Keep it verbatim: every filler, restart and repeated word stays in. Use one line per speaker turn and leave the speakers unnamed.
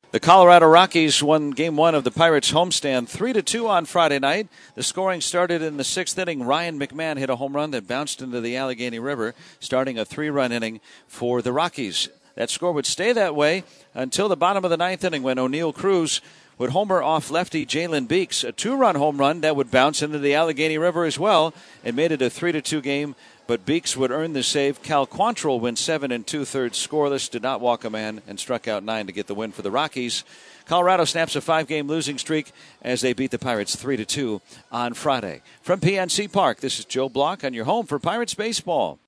The Colorado Rockies won game one of the Pirates homestand three to two on Friday night. The scoring started in the sixth inning. Ryan McMahon hit a home run that bounced into the Allegheny River, starting a three-run inning for the Rockies. That score would stay that way until the bottom of the ninth inning when O'Neill Cruz would homer off lefty Jalen Beeks, a two-run home run that would bounce into the Allegheny River as well and made it a three to two game. But Beeks would earn the save. Cal Quantrill went seven and two-thirds scoreless, did not walk a man, and struck out nine to get the win for the Rockies. Colorado snaps a five-game losing streak as they beat the Pirates three to two on Friday. From P N C Park, this is Joe Block on your home for Pirates baseball.